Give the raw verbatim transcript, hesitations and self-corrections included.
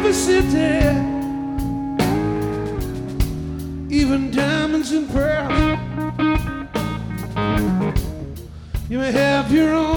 city, even diamonds and pearls. You may have your own